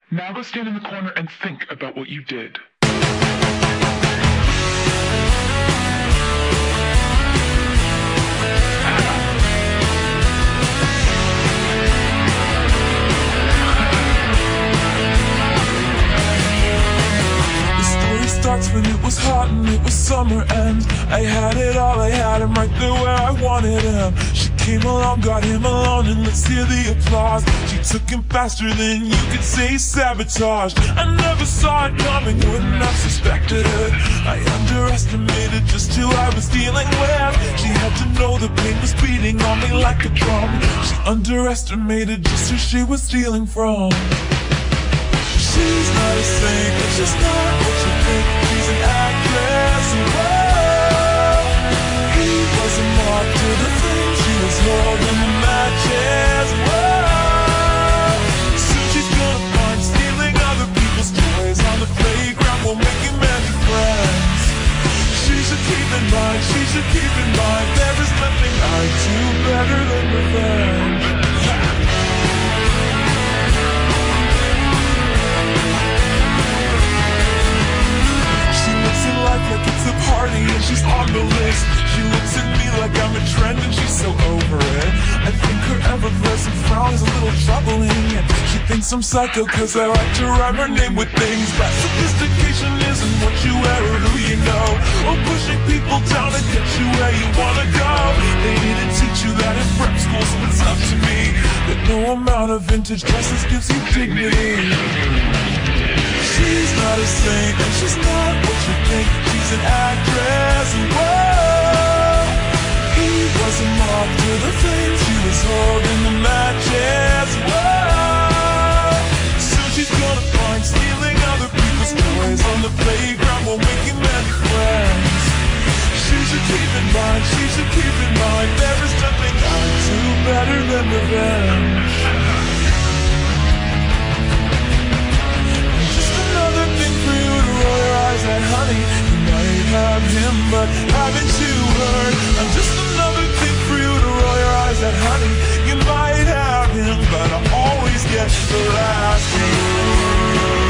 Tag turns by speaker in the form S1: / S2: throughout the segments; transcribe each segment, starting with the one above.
S1: Now go stand in the corner and think about what you did.
S2: Starts when it was hot and it was summer and I had it all, I had him right there where I wanted him. She came along, got him alone, and let's hear the applause. She took him faster than you could say sabotage. I never saw it coming, wouldn't have suspected it. I underestimated just who I was dealing with. She had to know the pain was beating on me like a drum. She underestimated just who she was stealing from. She's not a saint, and she's not what you think. She's an actress, and whoa, he was a moth to the things she was holding the matches. Whoa, soon she's gonna find stealing other people's toys on the playground won't make you many friends. She should keep in mind, she should keep in mind, there is nothing I do better than revenge. Like it's a party and she's on the list. She looks at me like I'm a trend and she's so over it. I think her ever-present frown is a little troubling, and she thinks I'm psycho cause I like to rhyme her name with things. But sophistication isn't what you wear or who you know, or pushing people down to get you where you wanna go. They didn't teach you that in prep school, so it's up to me that no amount of vintage dresses gives you dignity. She's not a saint and she's not what you think. She's an actress, and whoa, he was a moth to the flames. She was holding the matches. Whoa, soon she's gonna find stealing other people's toys on the playground won't make you many friends. She should keep in mind, she should keep in mind, there is nothing I do better than revenge. Honey, you might have him, but haven't you heard? I'm just another thing for you to roll your eyes at, honey. You might have him, but I always get the last word.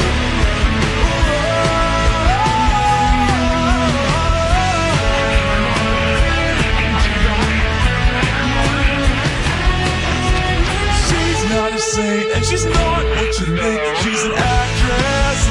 S2: She's not a saint, and she's not what you think. She's an actress.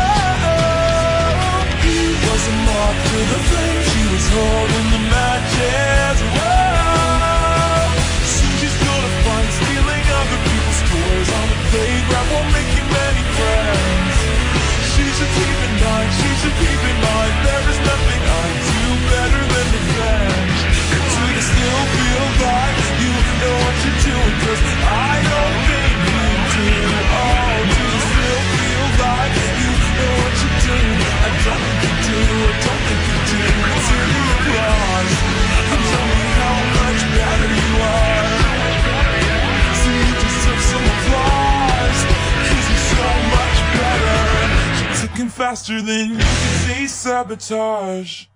S2: To the flame, she was holding the matches. Whoa, soon she's gonna find stealing other people's toys on the playground won't make you many friends. She should keep in mind, she should keep in mind, there is nothing I do better than revenge. Do you still feel like you know what you're doing? Cause I don't think you do. Oh, do you still feel like you know what you're doing? I don't think you do, I don't think you do. It's in the applause, and tell me how much better you are. See, you just took some applause, cause you're so much better. She took him faster than you could say sabotage.